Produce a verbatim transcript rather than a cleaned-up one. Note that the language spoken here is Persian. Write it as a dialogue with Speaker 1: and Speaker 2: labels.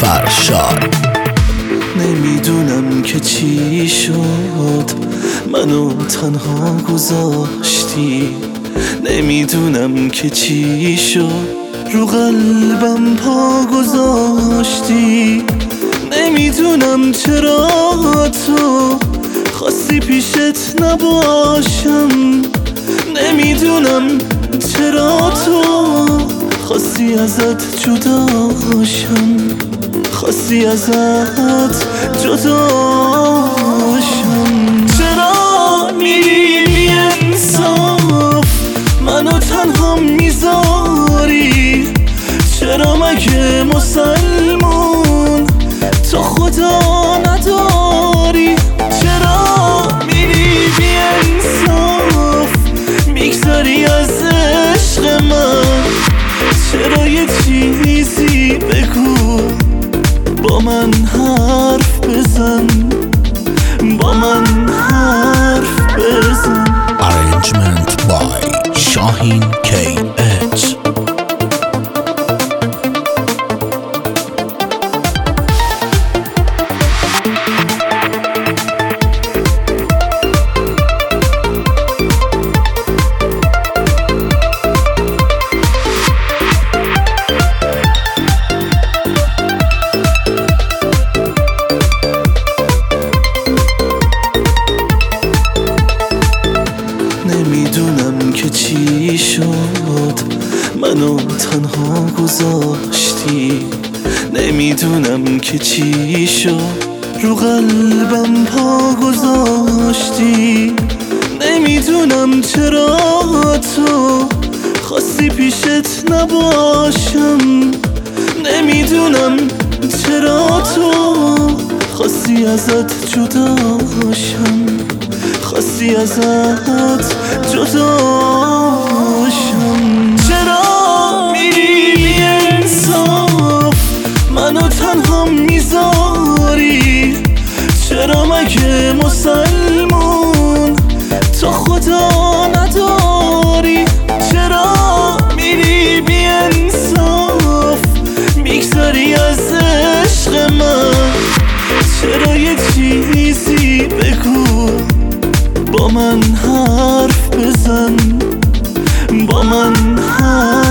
Speaker 1: فرشاد.
Speaker 2: نمیدونم که چی شد منو تنها گذاشتی، نمیدونم که چی شد رو قلبم پا گذاشتی، نمیدونم چرا تو خواستی پیشت نباشم، نمیدونم چرا تو خواستی ازت جداشم، خواستی ازت جداشم. چرا میری بی انصاف منو تنها میذاری؟ چرا مگه مسلمون تو خدا نداری؟ چرا میری بی انصاف میگذاری از عشق من؟ چرا یه چیزی بگو با من حرف بزن، با من حرف بزن.
Speaker 1: Arrangement by شاهین کی اچ.
Speaker 2: نمیدونم که چی شد منو تنها گذاشتی، نمیدونم که چی شد رو قلبم پا گذاشتی، نمیدونم چرا تو خواستی پیشت نباشم، نمیدونم چرا تو خواستی ازت جداشم، خواستی ازت جداشم. چرا میری بی انصاف منو تنها میذاری؟ چرا مگه مسلمون تو خدا نداری؟ چرا میری بی انصاف میگذاری از عشق من؟ چرا یه چیزی بگو با من حرف بزن، با من حرف